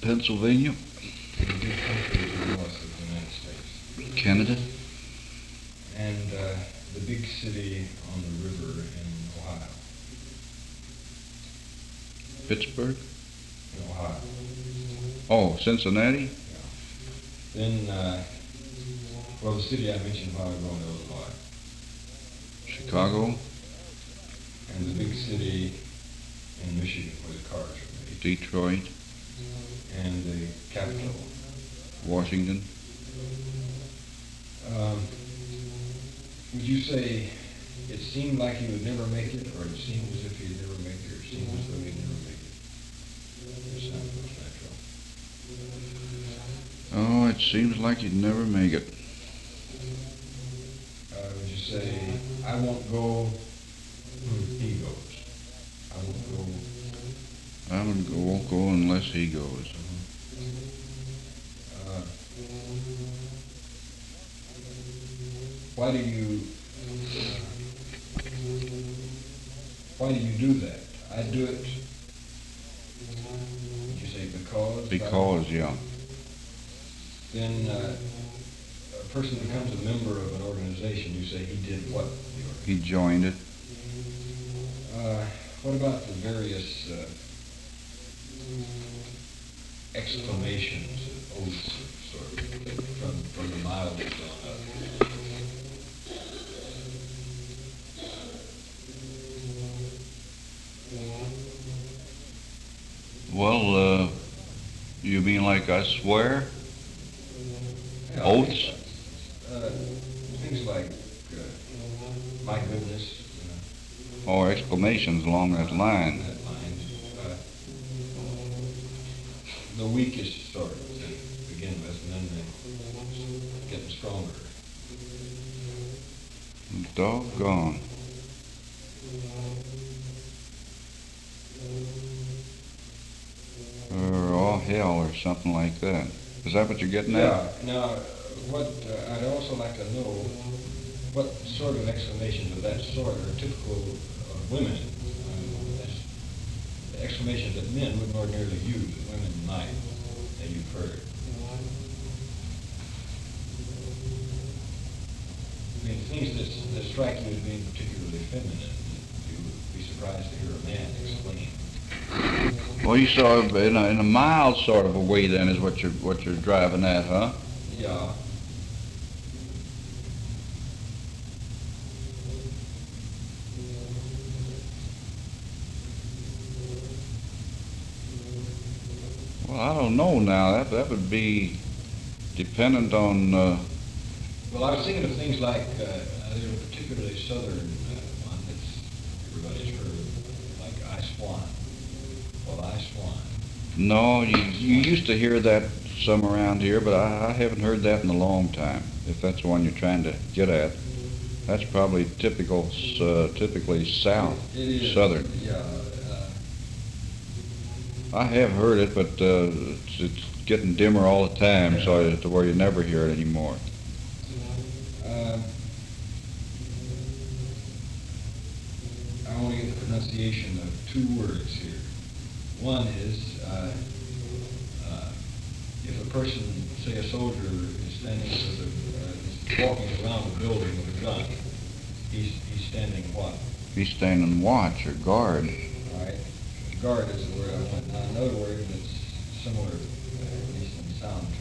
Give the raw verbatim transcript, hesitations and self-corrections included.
Pennsylvania. In the big country to the north of the United States. Canada. And uh, the big city on the river in Ohio. Pittsburgh. In Ohio. Oh, Cincinnati. Yeah. Then, uh, well, the city I mentioned a while ago in Illinois. Chicago. And the big city in Michigan where the cars are made. Detroit. And the capital. Washington. Um, would you say it seemed like he would never make it, or it seemed as if he'd never make it, or it seemed as though he'd never make it? It sounds most natural. Oh, it seems like he'd never make it. Uh, would you say, I won't go, hmm, he goes. I won't go. I won't go, won't go unless he goes. Uh, why do you, why do you do that? I do it, did you say because? Because, yeah. Then uh, a person becomes a member of an organization, you say he did what? He joined it. Uh, what about the various uh, exclamations, oaths, sort of, from, from the mildest on up? Well, uh, you mean like I swear? Yeah, Oaths? Uh, things like, uh, my goodness. Uh, Or exclamations along that line. that line. Uh, the weakest sort to begin with, and then they getting stronger. Doggone. Or all hell or something like that. Is that what you're getting Yeah. at? Now, what uh, I'd also like to know what sort of exclamations of that sort are typical of women. Uh, that's the exclamations that men wouldn't ordinarily use, that women might, that you've heard. I mean, things that, that strike you as being particularly feminine, you would be surprised to hear a man exclaim. Well, you saw it in a, in a mild sort of a way then is what you're, what you're driving at, huh? Yeah. Well, I don't know now. That, that would be dependent on... Uh, Well, I was thinking of things like, uh, there's a particularly southern uh, one that's everybody's heard of, like I swan. Well, I swan. no, you, you used to hear that some around here, but I, I haven't heard that in a long time, if that's the one you're trying to get at. That's probably typical, uh, typically south, It is. southern. Yeah. Uh, I have heard it, but uh, it's, it's getting dimmer all the time, Yeah. so to where you never hear it anymore. um, I want to get the pronunciation of two words here. One is, uh, uh, if a person, say a soldier, is standing with a, uh, is walking around a building with a gun, he's, he's standing what? He's standing watch or guard. All right. Guard is the word I want. Now, another word that's similar, uh, at least in sound